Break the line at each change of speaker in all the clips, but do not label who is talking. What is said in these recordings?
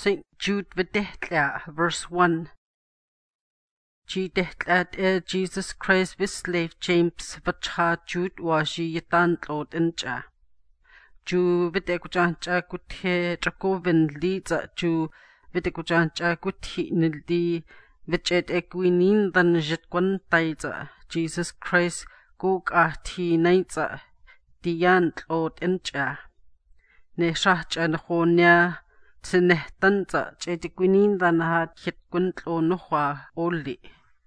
St. Jude videhla, verse 1. Jidehlat Jesus Christ vislave James vacha Jude washi yitantlod incha. Ju videkujancha kuthe trakovin liza ju videkujancha kuthi nildi vichet equinin than jitquan taiza Jesus Christ guk ahti naitza diyantlod incha. Ne shahcha nahonya tsinehtanza chetiquinin than had hitquintlo nohwa oli.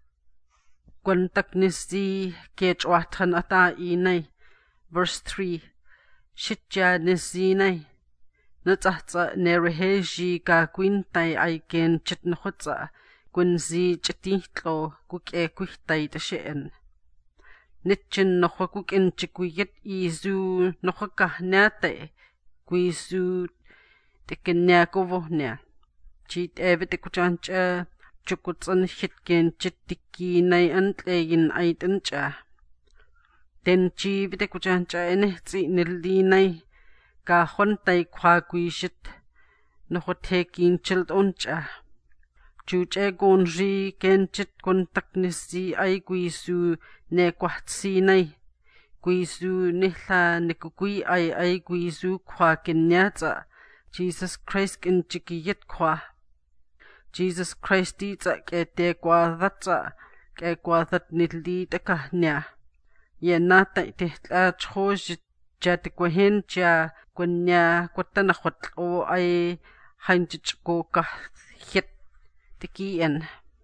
Gwantaknisi kechwatan ata inay. Verse 3. Shitja nisinay. Natahza nereheji ga gwintay ay gen chitnahutza gwinzi chititlo guke kuhtay tashiin. Nitchin nohwakukin chikwiyit izu nohwakahnate gwizu tikinya kovohnya. Chit evit ikuchancha chukutsan hitken chitiki nay antleyin aitancha. Den chi videkujancha enehzi nilinay ka hontay kwa gwishit nohotekin child oncha. Chuche gonri kenchit kontaknisi ay gwisu ne kwahtsinay. Gwisu nihla nikukui ay gwisu kwa kinyatsa. Jesus Christ kinchikiyit kwa. Jesus Christ itza kete kwadhatsa ke kwadhat nili takahnya. Yenata itihla chhojit jatikwahin cha kwanya kwatanahwatlo ay hanchichko kahit tikiin.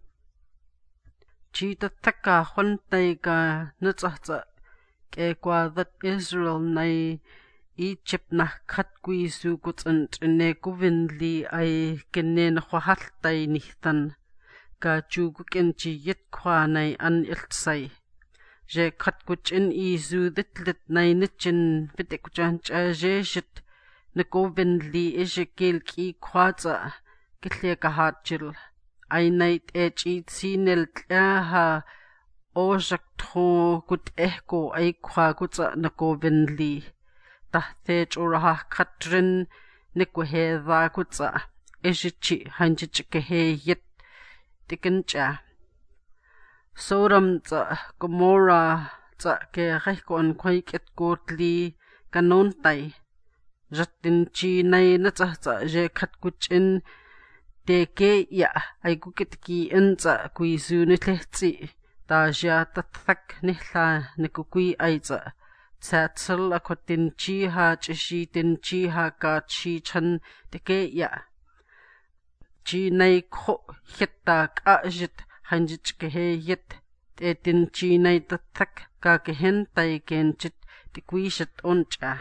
Chitataka hontay ka natsatsa ke kwadhat Israel nay Egypt na katgwisu kutsantrine kuvinli ay kinen hwahaltay nihtan ka chugukinchi yitkwanay an iltsay. Je katkuchin isu ditlit nay nichin videkujancha jeshit nakuvinli ishikil ki kwadza kitlekahachil ay nait sinil tlaha ojak tho kut ehko ay kwa kutsa nakuvinli. Tahtej urahah katrin nikwehe kutsa ishichi hanchichikehe yit tikincha. Sodom tsa Gomorrah tsa ke rehkon kwaikit kotli kanontay. Jatin chi nay natsa je katkuchin teke ya ay kukitki inza kuisu nitlehtsi ta jia tathak nihla nikukui ay tsa. Tsatsal ako tinchi ha chishi tinchi ha ka chi chan teke ya. Chi nay ko hita ka jit hanjit kehe yit te tinchi nay tathak ka kehentay kenchit tikwishat oncha.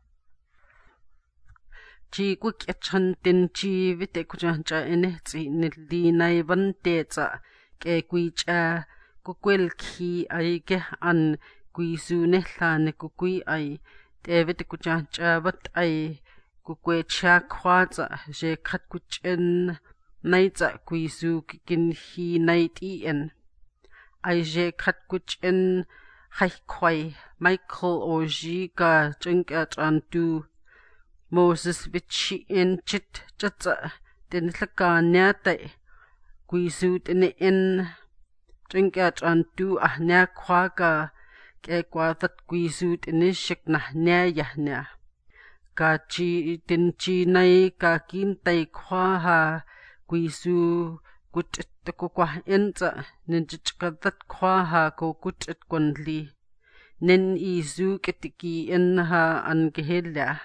Chi kukyachan tinchi vite kujancha enehzi nili nay vante tsa ke kwicha kukwelki ay keh an gwisu nehla nikukui ay David kujancha vat ay kukwecha kwadza je katkuchen naitza gwisu kikinhi naitien ay je katkuchen haikkway Michael oji ka chinkachantu Moses vichi enchit chatza tinlaka nyatay gwisu tinien chinkachantu ahnya kwa ka ke kwadhat gwisut inishik nahnya yahnya. Ka chi tinchi nay ka kintay kwa ha gwisu kuchit kukwah inza ninchichkadhat kwa ha ko kuchit kwanli. Nin isu kitiki in ha angehilya.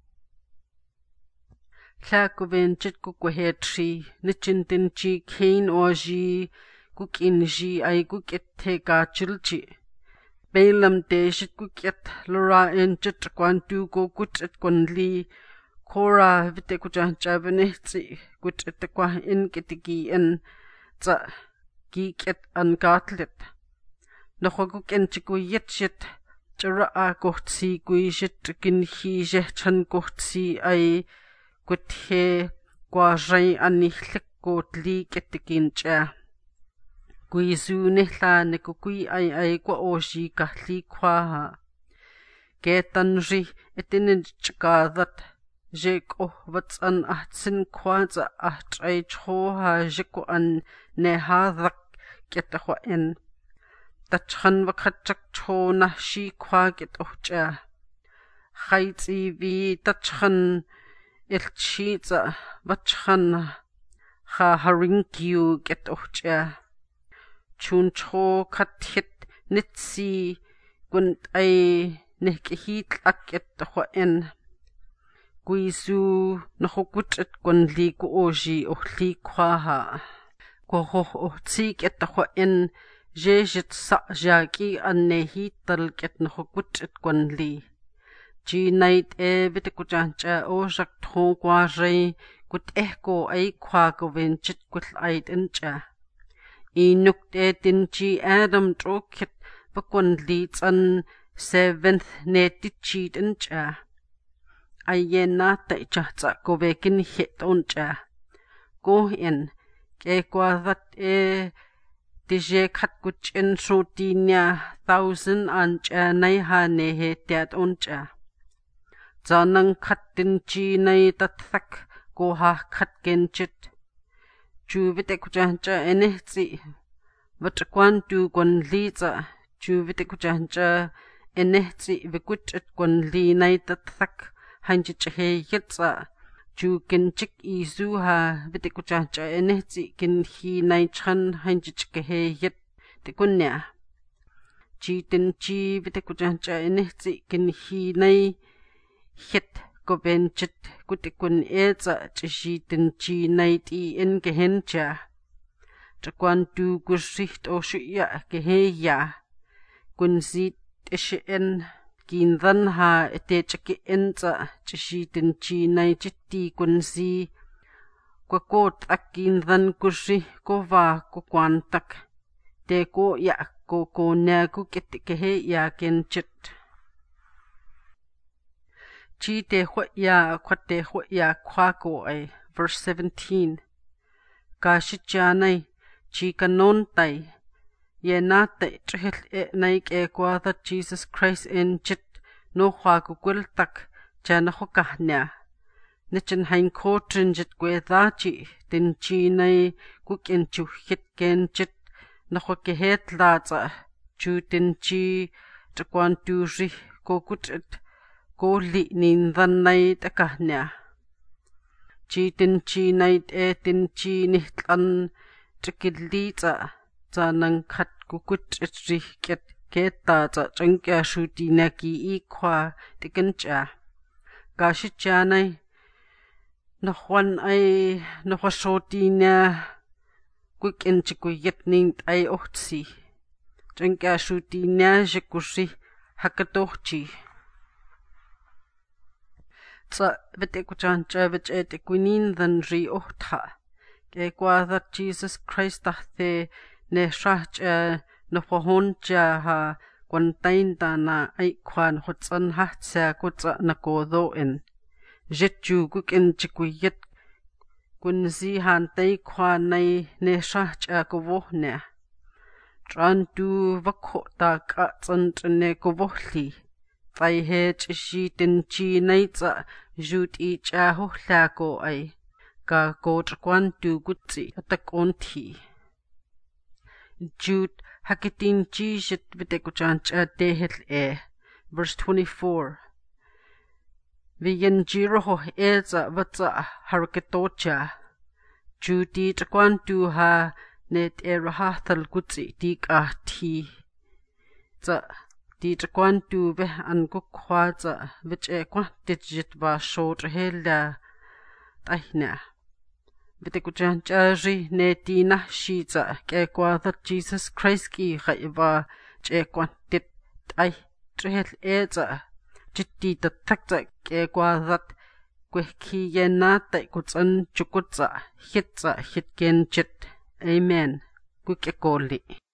Tla kuvenchit kukwehetri nichin tinchi kain oji kukinji ay kukithe ka chilchi. Balaam deshit kukyat lora enchit kwantu ko kuchit kwanli Kora vite kujancha venehzi kuchit kwa in kitiki in tsa kikyat angatlit. Nohwaguk chiku yitshit chara a kohtsi kuishit kinhi jehchan kohtsi ay kuthe kwa ray anihlik kotli kitikincha. Gwisu nihla nikukui ay kwa oshi kahli kwa ha. Ketanri itinin chikadhat Jeko vatsan ahtsin kwaza ahtray choha jeko an nehadak ketahwa en. Tachhan vakachak cho na shi kwa ketohcha. Khaitsi vi tachhan ilchitza vachhan ha haringkiu ketohcha. Chun cho kathit nitsi gunt ay nehkihit aketahwa en. Guisu nahukutit gunli kuoji ohli kwaha. Kuhoh ohtsik etahwa en jejit sa jaki annehital ket nahukutit gunli. Jinait vitikujancha o jakthon kwaray kut ehko ay kwa govenchit kul ait encha. Inuk tinchi Adam trokit vakunli tsan 7th netichit encha. Ayena taichahza kovekin hit oncha. Go in, ke kwadat tije kat kuchin shutinya 1,000 ancha naiha nehe tiat oncha. Zanang kat tinchi nay tathak goha kat genchit. Juvite kujancha enehzi. Vatakwan tu kwan liza. Juvite kujancha enehzi vikuchit kwan li nay tathak. Hanjit he yitza ju kinchik izu ha vitikuchacha enehzi kin hi nai chan hanjit he yit tikunya. Ji tinchi vitikuchacha enehzi kin hi nai hit gobenchit kutikun eza chishi tinchi nai ti en gehencha. Chakwan tu gusriht o shuya geheya. Gunzit ishi en Kindan ha etechaki enza chishi tinchi nai chitti kunzi kwakot akindan kushi kova kukwantak te ko ya ko na kukitikehe ya kenchit. Chi te hwaya kwate hwaya kwako ay. Verse 17. Kashichanay chi kanontai. Yenate trihil naik kwada Jesus Christ en chit no huakukultak chanahokahnya. Nichin hain kotrin jit kwedachi tin chinay kukin chuhit ken chit nahokehet laza chu tin chi chakwan turi kokutit ko li nindan nay takahnya. Chi tin chi nay tin chi nihtan chikiliza. Zanang kat kukut itri keta za changya shuti naki ikwa tikincha. Gashichanay nahwan ay nahwashoti na kukinchikuyit nint ay ohtsi. Changya shuti na jikushi hakatohchi. Za vitikuchancha vichetikwinin than ri ohtha. Kekwa that Jesus Christ tahte ne shahcha no pohoncha ha kwantainta na aikwan hotsan hatsa kutsa na kodoen. Jetju kukin chikuyit kunzi hantay kwan nay ne shahcha kovohne. Trantu vakhota katsan ne kovohli. Taihe chishi tinchi naitsa jut icha hohlako ay. Ka kochakwan tu kutsi atak onti. Jude hakitin jishit vitekuchancha tehel Verse 24. Viyen jiroho eza vatsa haraketocha. Jude chakwantu ha net erahathal kutsi dik ahti. Za di chakwantu veh an kukwaza vich kwantit jit va shot hela tahna. Vitekuchancha ri ne tina shiza kekwa that Jesus Christ ki khaiva chekwantit ay trihel eza chitti tatakza kekwa that kweki yenata kutsan chukutza hitza hitken chit. Amen. Kukekoli.